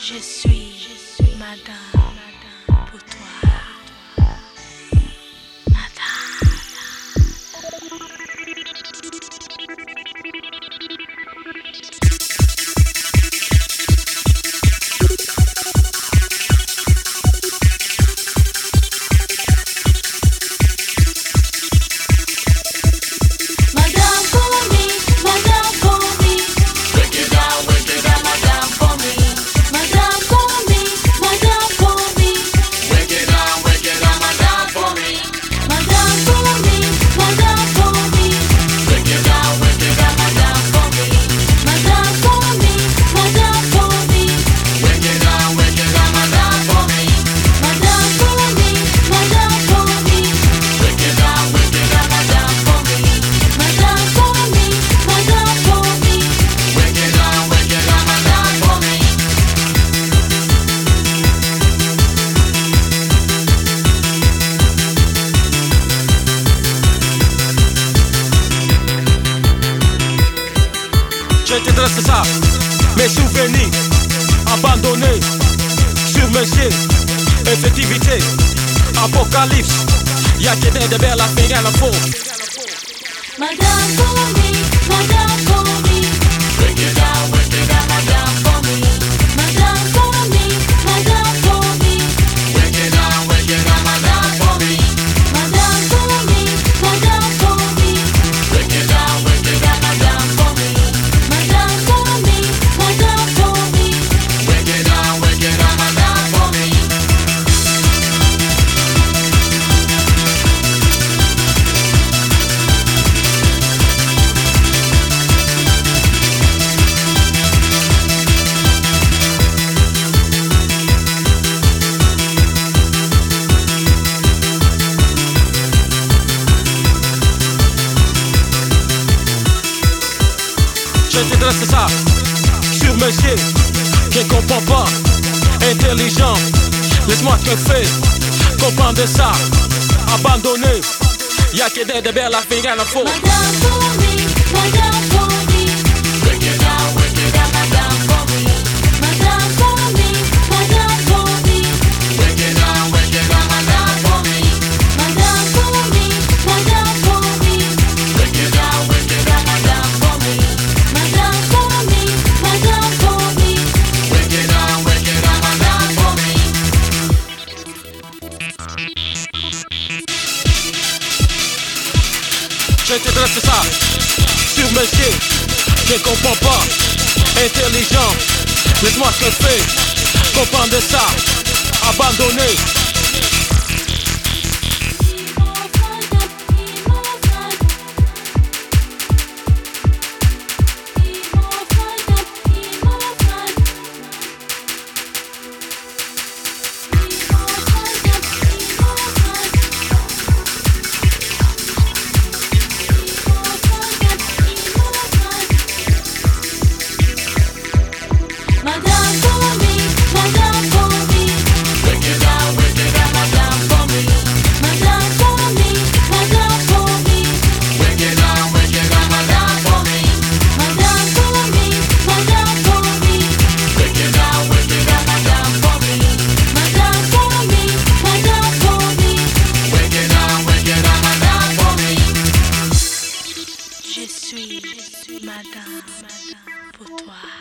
Je suis madame pour toi. Je te dresse ça, mes souvenirs abandonnés sur mes yeux. Effectivité, apocalypse, y'a que des belles affaires à la faute. Madame for me, madame for me. Break it down, madame for me. Madame for me, madame for me. Break it down, madame for me. Madame for me, madame for me. Break it down, madame for me. Madame for me, madame for me. Break it down, madame for me. Je te dresse ça sur mes yeux. Qui comprend pas, intelligent. Laisse-moi te faire comprendre ça. Abandonné, y'a que des belles affaires à la faute. Madame for me, madame for me. Break it down, madame for me. Madame for me, madame for me. Break it down, madame for me. Madame for me, madame for me. Break it down, madame for me. Madame for me, madame for me. Break it down, madame for me. Je te dresse ça sur mes yeux. Je comprends pas, intelligent. Laisse-moi te faire comprendre ça. Abandonné. Madame for me, madame for me. Break it down, madame for me. Madame for me, madame for me. Break it down, madame for me. Madame for me, madame for me. Break it down, madame for me. Madame for me, madame for me. Break it down, madame for me. Je suis madame pour toi.